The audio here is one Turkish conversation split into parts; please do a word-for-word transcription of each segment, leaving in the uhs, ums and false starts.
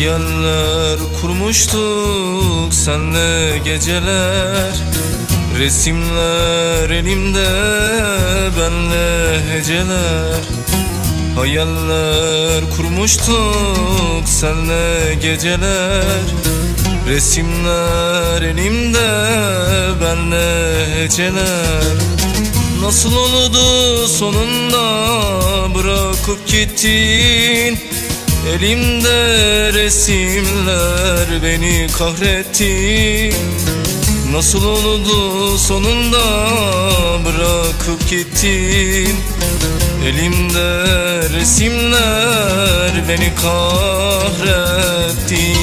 Hayaller kurmuştuk senle geceler, resimler elimde benle heceler. Hayaller kurmuştuk senle geceler, resimler elimde benle heceler. Nasıl oldu sonunda bırakıp gittin? Elimde resimler beni kahretti. Nasıl oldu sonunda bırakıp gittin? Elimde resimler beni kahretti.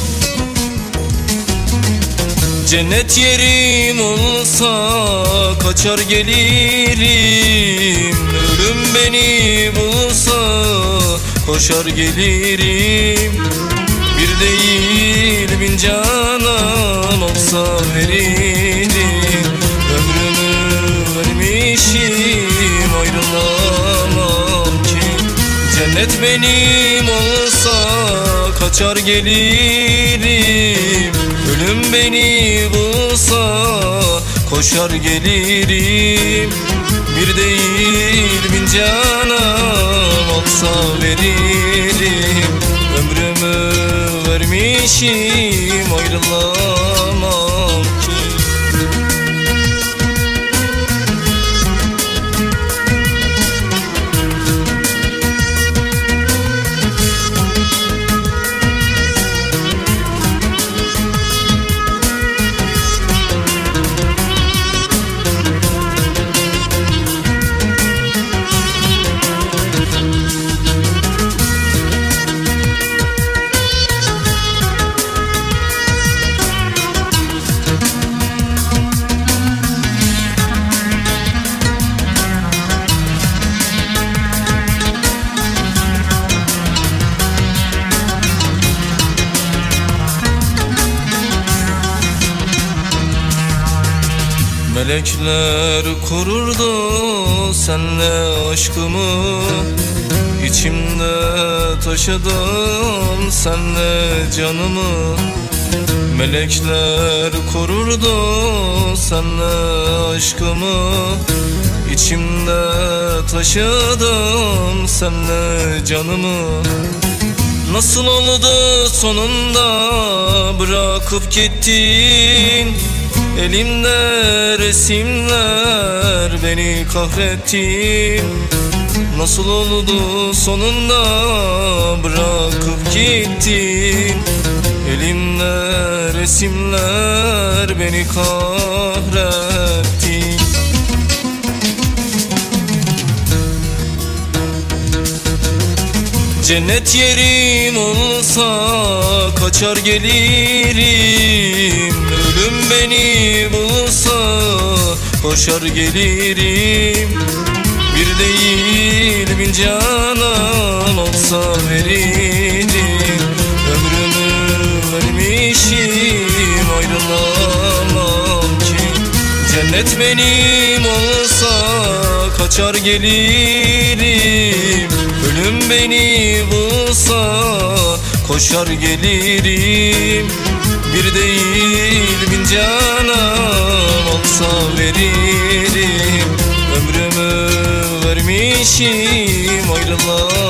Cennet yerim olsa kaçar gelirim, ölüm beni bulsa koşar gelirim. Bir değil bin canan olsa veririm, ömrümü vermişim ayrılamam ki. Cennet benim olsa kaçar gelirim, ölüm beni bulsa koşar gelirim. Bir değil bin canan olsa veririm, ömrümü vermişim ayrılamam ki. Melekler korurdu senle aşkımı, İçimde taşıdım senle canımı. Melekler korurdu senle aşkımı, İçimde taşıdım senle canımı. Nasıl oldu sonunda bırakıp gittin? Elimde resimler beni kahretti. Nasıl oldu sonunda bırakıp gittin? Elimde resimler beni kahretti. Cennet yerim olsa kaçar gelirim, ölüm beni bulsa koşar gelirim. Bir değil bin canan olsa veririm, ömrümü vermişim ayrılamam ki. Cennet benim olsa kaçar gelirim, ölüm beni bulsa koşar gelirim. Bir değil bin canan olsa veririm, ömrümü vermişim ayrılamam.